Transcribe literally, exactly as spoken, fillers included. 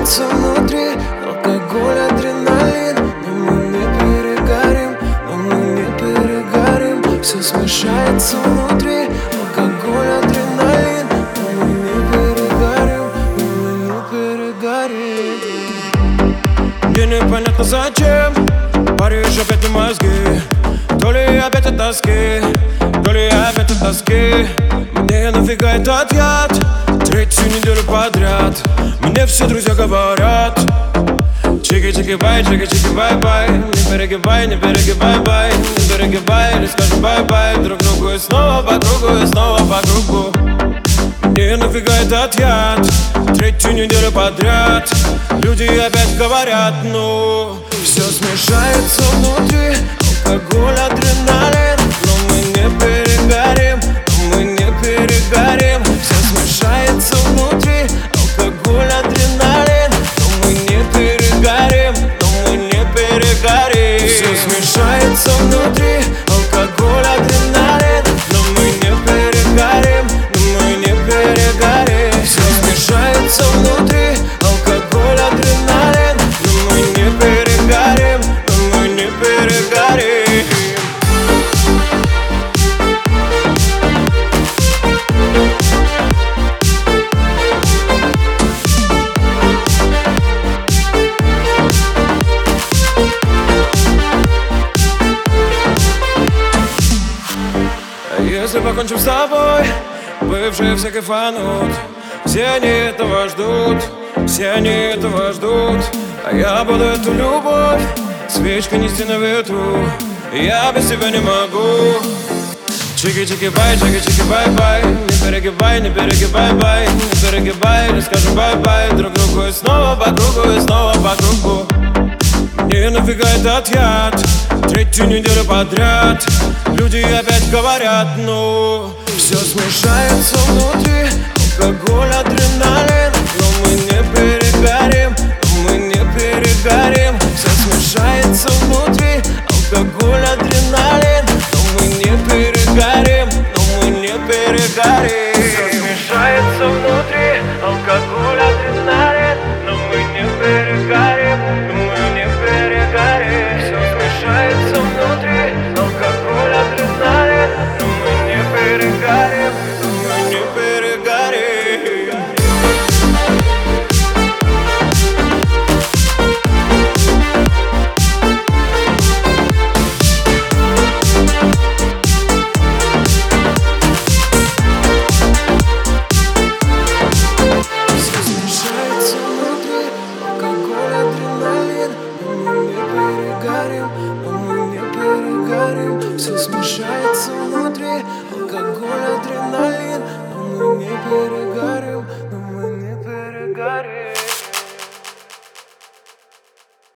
смешается внутри. Алкоголь, адреналин, но мы не перегорим, но мы не перегорим. Все смешается внутри. Алкоголь, адреналин, но мы не перегорим, но мы не перегорим. Мне непонятно зачем паришь опять на мозги. То ли опять от тоски, то ли опять от тоски. Мне нафига этот яд третью неделю подряд. Мне все друзья говорят: чики-чики-бай, чики-чики-бай-бай. Не перегибай, не перегибай-бай, не перегибай, или скажем бай-бай друг другу и снова по кругу, и снова по кругу. Мне нафига этот яд третью неделю подряд. Люди опять говорят: ну, все смешается внутри. Алкоголь, адреналин, но мы не перегорим, но мы не перегорим. Все смешается внутри. Алкоголь, адреналин, но мы не перегорим, но мы не перегорим. Все смешается внутри. Алкоголь, адреналин, но мы не перегорим, но мы не перегорим. Все смешается внутри. Алкоголь, адреналин, но мы не перегорим, но мы не перегорим. если покончим с тобой, бывшие все кайфанут. Все они этого ждут, все они этого ждут. А я буду эту любовь свечкой нести на ветру. Я без тебя не могу. Чики-чики-бай, чики-чики-бай-бай. Не перегибай, не перегибай-бай, не перегибай, или скажем бай-бай друг другу и снова по кругу, и снова по кругу. Мне нафига этот яд третью неделю подряд. Люди опять говорят: ну, все смешается внутри. Алкоголь, адреналин, но мы не перегорим, но мы не перегорим. Все смешается внутри. Алкоголь, адреналин, но мы не перегорим, но мы не перегорим. Все смешается внутри. Алкоголь, адреналин, но мы не перегорим, но мы не перегорим. Все смешается внутри. Алкоголь, адреналин, но мы не перегорим, но мы не перегорим. Все смешается внутри. Алкоголь, адреналин,